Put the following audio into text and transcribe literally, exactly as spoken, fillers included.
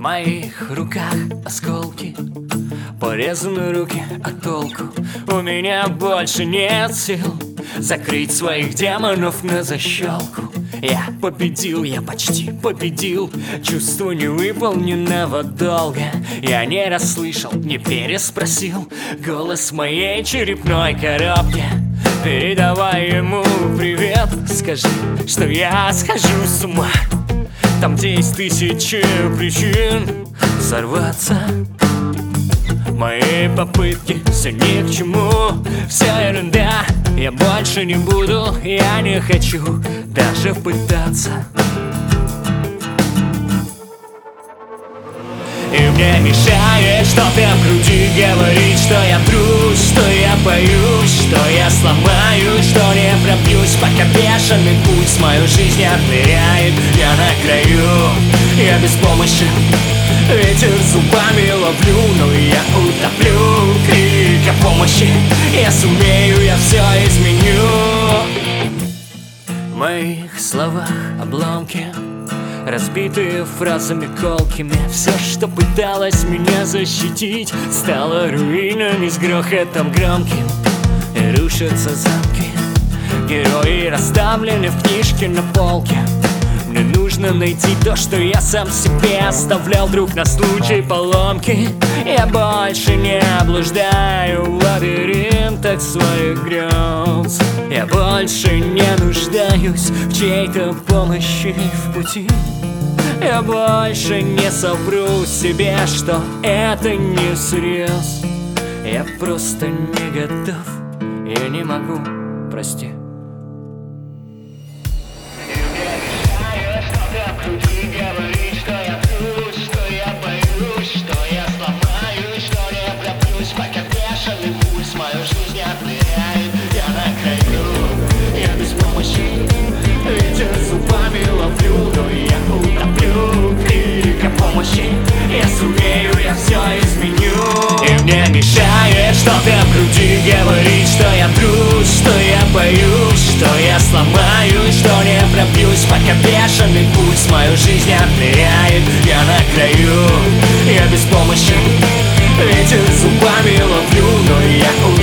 моих руках осколки, порезаны руки, а толку у меня больше нет сил закрыть своих демонов на защелку. Я победил, я почти победил чувство невыполненного долга. Я не расслышал, не переспросил голос моей черепной коробки. Передавай ему привет, скажи, что я схожу с ума. Там, где есть тысячи причин взорваться. Мои попытки все ни к чему, вся ерунда. Я больше не буду, я не хочу даже пытаться. И мне мешает что-то в груди говорить, что я трусь, что я боюсь, что я сломаюсь, что не пробьюсь, пока бешеный пульс мою жизнь отмеряет. Я на краю, я беспомощен, ветер зубами ловлю, но я утоплю крик о помощи. Я сумею, я все изменю. В моих словах обломки, разбитые фразами колкими. Все, что пыталось меня защитить, стало руинами с грохотом громким. И рушатся замки, герои расставлены в книжке на полке. Мне нужно найти то, что я сам себе оставлял, друг, на случай поломки. Я больше не блуждаю в лабиринтах своих грез. Я больше не нуждаюсь в чьей-то помощи в пути. Я больше не совру себе, что это не всерьез. Я просто не готов, я не могу, прости. Говорить, что я трусь, что я боюсь, что я сломаюсь, что не пробьюсь, пока бешеный пульс мою жизнь отмеряет. Я на краю, я беспомощен, ветер зубами ловлю, но я утоплю крик о помощи. Я сумею, я все изменю. И мне мешает что-то в груди говорить, что я трусь, что я боюсь, что я сломаюсь, что не пробьюсь, пока бешеный пульс мою жизнь отмеряет. Я на краю, я беспомощен, ветер зубами ловлю, но я